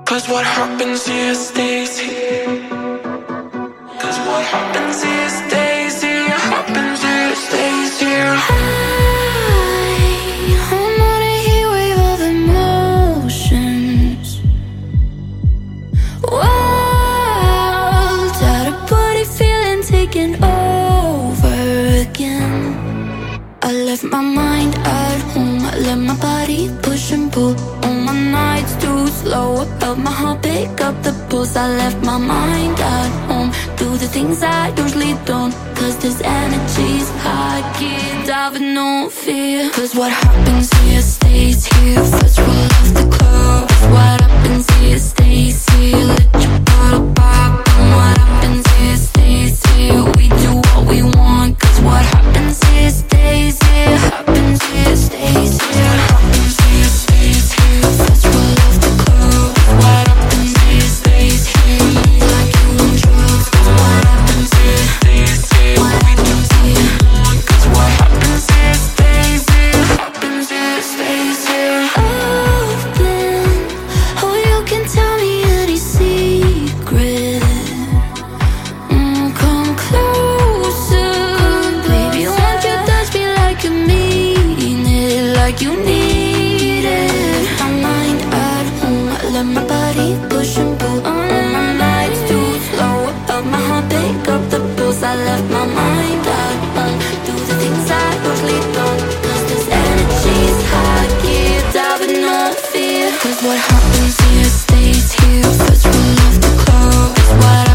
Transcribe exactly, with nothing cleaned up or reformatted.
Cause what happens here stays here. Cause what happens here stays here. Happens here stays here. I'm on a heat wave of emotions. Wild, out of body feeling taken over again. I left my mind at home. I let my body push and pull. On my nights too slow, I felt my heart pick up the pulse. I left my mind at home. Do the things I usually don't. Cause this energy's high. Get out with no fear. Cause what happens here stays here. First roll off the club. What happens here stays here. Let your bottle pop. And what happens here stays here. We do what we want. Cause what happens here stays here. Happens here stays here. Happens here stays here. First roll off the club. What happens here stays here. Move like you on drugs. Cause what happens here stays here. What happens here. Cause what happens here stays here. Happens here stays here. Open. Oh, you can tell me any secret. Mm, come closer. Baby, won't you touch me like you mean it. Like you need it. My mind at home. I let my body push and pull. On my nights too slow. I felt my heart pick up the pulse. I left my mind at home. Do the things I usually don't. Cause this energy's high. Get out with no fear. Cause what happens here stays here. First roll off the club. What